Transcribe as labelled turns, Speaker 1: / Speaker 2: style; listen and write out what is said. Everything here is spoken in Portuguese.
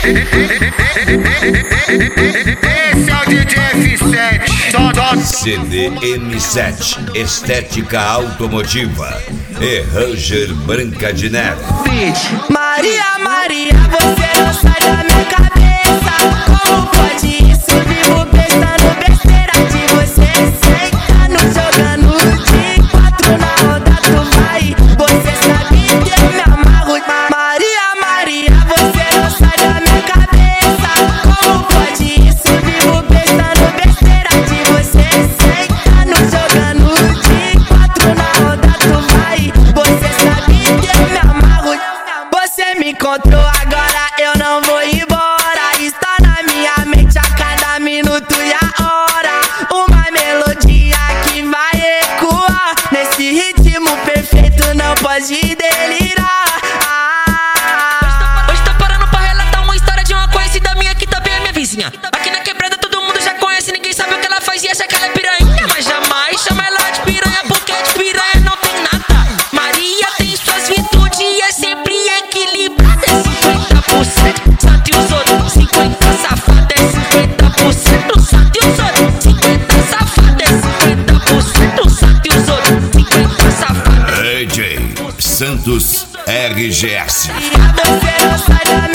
Speaker 1: Esse é o DJ F7.
Speaker 2: CD M7, estética automotiva e Ranger Branca de Neve.
Speaker 3: Maria, Maria, você não sai da minha cabeça. Como pode isso? Vivo pensando besteira de você. Sentando, jogando de 4 na roda, tu vai. Você sabe que eu me amarro. Maria, Maria, você não sai da minha cabeça. Como pode isso? Vivo pensando besteira de você. Sentando, jogando de 4 na roda, tu vai. Você sabe que eu me amarro. Você me encontrou agora, eu não vou embora. Está na minha mente a cada minuto e a hora. Uma melodia que vai ecoar. Nesse ritmo perfeito não pode delirar.
Speaker 4: Hoje tá parando pra relatar uma história de uma conhecida minha que também é minha vizinha. Aqui na quebrada todo mundo já conhece, ninguém sabe o que ela faz e acha que ela é piranha. Mas jamais chama ela de piranha, porque de piranha não tem nada. Maria tem suas virtudes e é sempre equilibrada. É 50% santo e os outros 50 safada. É 50% santo e os outros 50 safada. É 50% santo e os outros 50 safada.
Speaker 2: DJ Santos RGS.
Speaker 3: Você não sai da minha